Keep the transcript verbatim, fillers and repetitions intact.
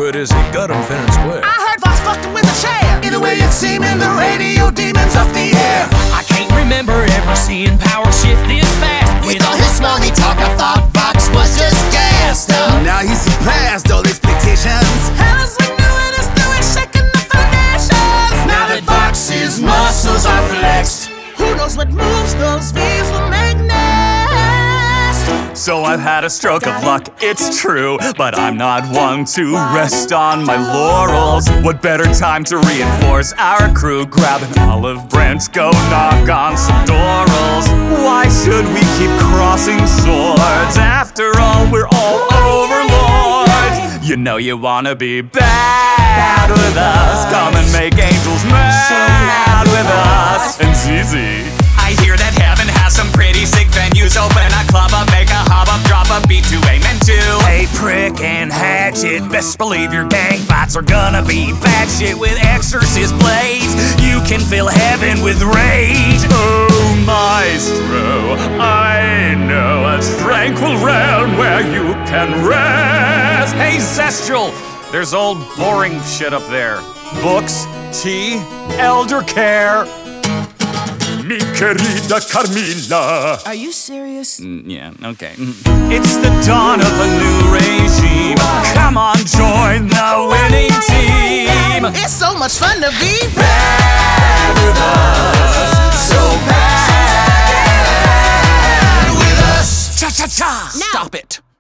word is he got him fair and square. I heard Vox fucking with a chair. Either way it's seeming the radio demons of the air. I can't remember ever seeing power shift this fast. With all his smarmy talk, I thought Vox was just gassed up. Now he's surpassed all expectations. Hell as we knew it is through it, shaking the foundations. Now that Vox's muscles are flexed, who knows what moves those V's will make next. So I've had a stroke of luck, it's true, but I'm not one to rest on my laurels. What better time to reinforce our crew? Grab an olive branch, go knock on some laurels. Why should we keep crossing swords? After all, we're all overlords. You know you wanna be bad with us. Come and make angels mad with us. And Zizi, I hear that heaven has some pretty sick venues. Open a club up, make a hub up, drop a beat to amen to. Hey, prick and hatchet, best believe your gang fights are gonna be bad shit with exorcist blades. You can fill heaven with rage. Oh, maestro, I know a tranquil realm where you can rest. Hey, Zestral, there's old boring shit up there. Books, tea, elder care. Mi querida Carmilla. Are you serious? Mm, yeah, okay. It's the dawn of a new regime. Come on, join the winning team. It's so much fun to be Bad with us. So bad with us. Cha cha cha! Now. Stop it.